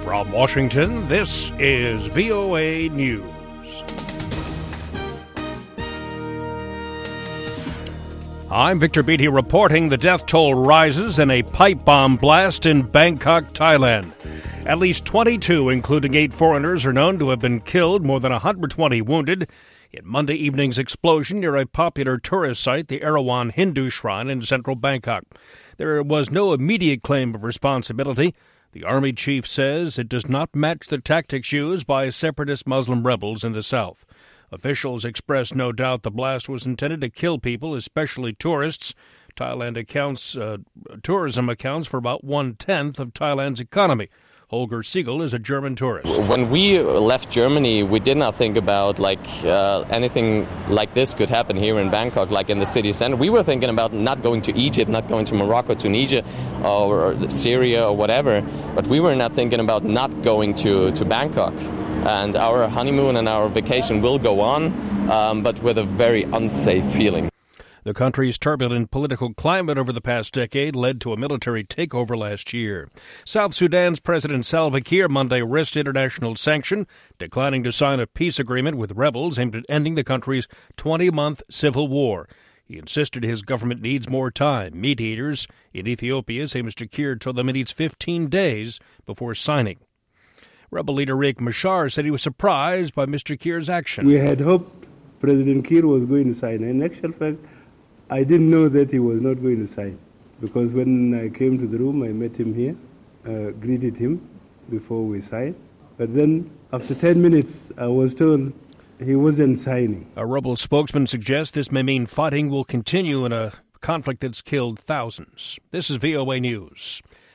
From Washington, this is VOA News. I'm Victor Beatty reporting the death toll rises in a pipe bomb blast in Bangkok, Thailand. At least 22, including 8 foreigners, are known to have been killed, more than 120 wounded, in Monday evening's explosion near a popular tourist site, the Erawan Hindu Shrine in central Bangkok. There was no immediate claim of responsibility. The army chief says it does not match the tactics used by separatist Muslim rebels in the south. Officials expressed no doubt the blast was intended to kill people, especially tourists. Tourism accounts for about 1/10 of Thailand's economy. Holger Siegel is a German tourist. When we left Germany, we did not think about anything like this could happen here in Bangkok, like in the city center. We were thinking about not going to Egypt, not going to Morocco, Tunisia, or Syria or whatever. But we were not thinking about not going to Bangkok. And our honeymoon and our vacation will go on, but with a very unsafe feeling. The country's turbulent political climate over the past decade led to a military takeover last year. South Sudan's President Salva Kiir Monday risked international sanction, declining to sign a peace agreement with rebels aimed at ending the country's 20-month civil war. He insisted his government needs more time. Meat eaters in Ethiopia say Mr. Kiir told them it needs 15 days before signing. Rebel leader Riek Machar said he was surprised by Mr. Kiir's action. We had hoped President Kiir was going to sign. In actual fact, I didn't know that he was not going to sign, because when I came to the room, I met him here, greeted him before we signed. But then, after 10 minutes, I was told he wasn't signing. A rebel spokesman suggests this may mean fighting will continue in a conflict that's killed thousands. This is VOA News.